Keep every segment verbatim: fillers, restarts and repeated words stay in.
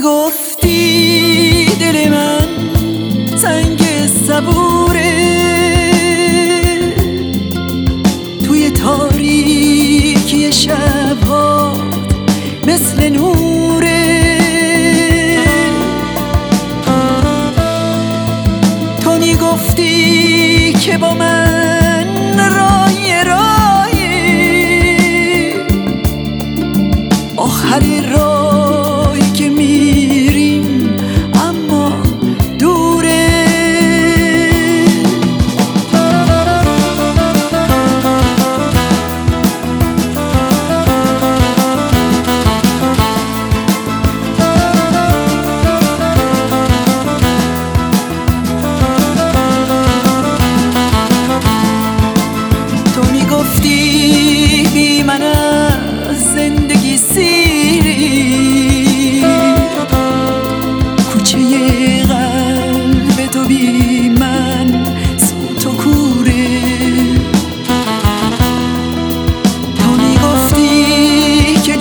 میگفتی دل من سنگ صبوره، توی تاریکی شب‌ها مثل نوره. تو میگفتی که با من رای رای آخر رای که میریم اما دوره. تو میگفتی بی من از زندگی سیری، کوچه قلب تو بی من سوت و کوره. تو میگفتی که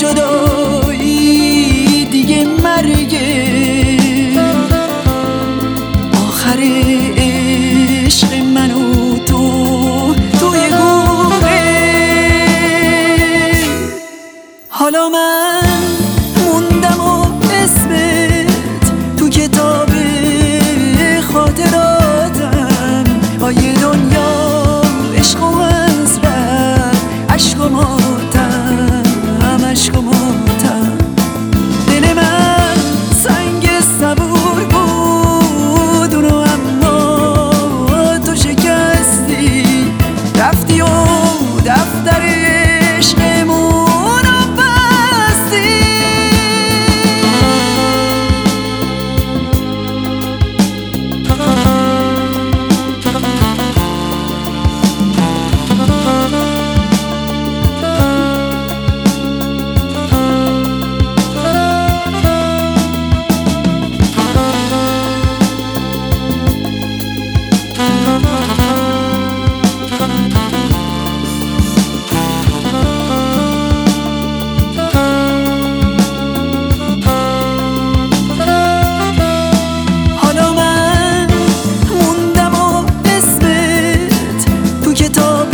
جدایی دیگه مرگه، آخر عشق من و تو توی گوره. حالا من موندم و اسمت تو کتاب خاطراتم، با یه دنیا عشق و حسرت، عشق و ماتم، عشق و ماتم. دل من سنگ صبور بود اونو اما تو شکستی، رفتی و دفتر عشقمون رو بستی. حالا من موندم و اسمت تو کتاب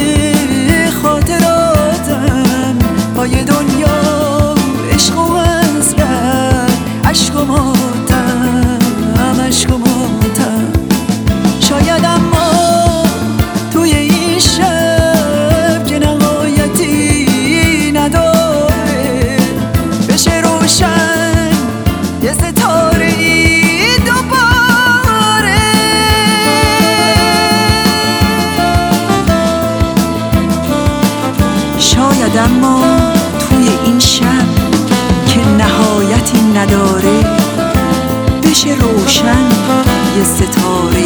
خاطراتم، با یه دنیا عشق و حسرت، عشق و ماتم، عشق و ماتم. شاید اما توی این شب که نهایتی نداره، بشه روشن یه ستاره ای دوباره. شاید اما توی این شب که نهایتی نداره، بشه روشن یه ستاره